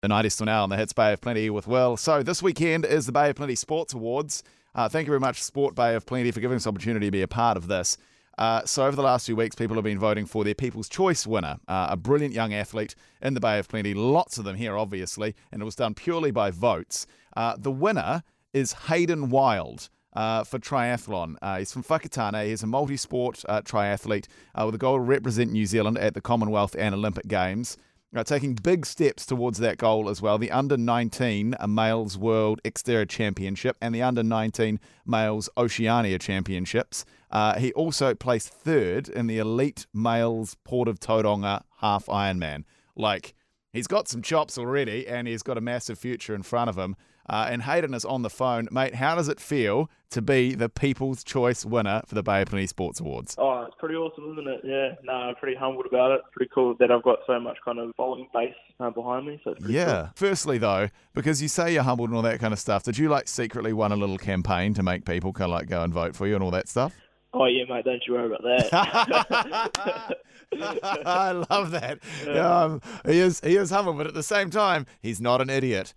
The night is still now on the Hits Bay of Plenty with Will. So this weekend is the Bay of Plenty Sports Awards. Thank you very much, Sport Bay of Plenty, for giving us the opportunity to be a part of this. So over the last few weeks, people have been voting for their People's Choice winner, a brilliant young athlete in the Bay of Plenty. Lots of them here, obviously, and it was done purely by votes. The winner is Hayden Wild. For triathlon. He's from Whakatane. He's a multi-sport triathlete with a goal to represent New Zealand at the Commonwealth and Olympic Games. Taking big steps towards that goal as well. The Under-19 Males World Exterior Championship and the Under-19 Males Oceania Championships. He also placed third in the Elite Males Port of Tauranga Half Ironman. He's got some chops already and he's got a massive future in front of him. And Hayden is on the phone. Mate, how does it feel to be the People's Choice winner for the Bay of Plenty Sports Awards? Oh, it's pretty awesome, isn't it? Yeah, no, I'm pretty humbled about it. Pretty cool that I've got so much kind of following base behind me. So it's pretty cool. Firstly, though, because you say you're humbled and all that kind of stuff, did you secretly run a little campaign to make people kind of go and vote for you and all that stuff? Oh, yeah, mate, don't you worry about that. I love that. Yeah. He is humble, but at the same time, he's not an idiot.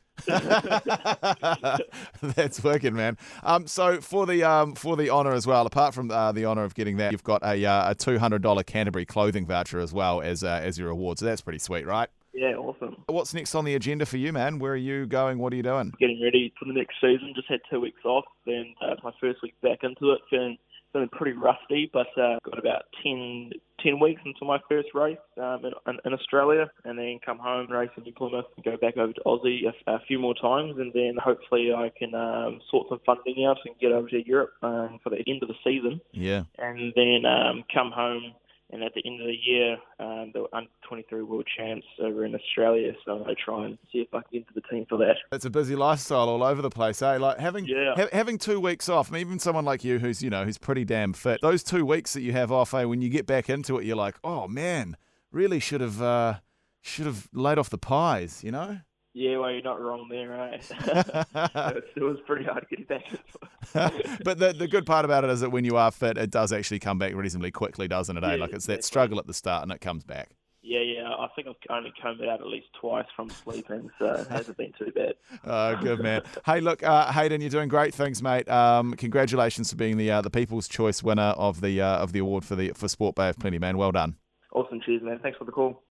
That's working, man. So for the honour as well, apart from the honour of getting that, you've got a $200 Canterbury clothing voucher as well as your reward. So that's pretty sweet, right? Yeah, awesome. What's next on the agenda for you, man? Where are you going? What are you doing? Getting ready for the next season. Just had 2 weeks off. Then my first week back into it. Feeling pretty rusty, but got about 10 weeks until my first race in Australia, and then come home, race in Plymouth, and go back over to Aussie a few more times, and then hopefully I can sort some funding out and get over to Europe for the end of the season. Yeah. And then come home, and at the end of the year, the Under-23 World Champs over in Australia, so I'm going to try and see if I can get into the team for that. It's a busy lifestyle all over the place, eh? Having 2 weeks off, and even someone like you who's pretty damn fit, those 2 weeks that you have off, when you get back into it, you're like, oh man, really should have laid off the pies, Yeah, well, you're not wrong there, right? It was pretty hard getting back into it. But the good part about it is that when you are fit, it does actually come back reasonably quickly, doesn't it? Yeah, It's that struggle at the start and it comes back. Yeah. I think I've only come out at least twice from sleeping, so it hasn't been too bad. Oh, good man. Hey, look, Hayden, you're doing great things, mate. Congratulations for being the People's Choice winner of the award for Sport Bay of Plenty, man. Well done. Awesome, cheers, man. Thanks for the call.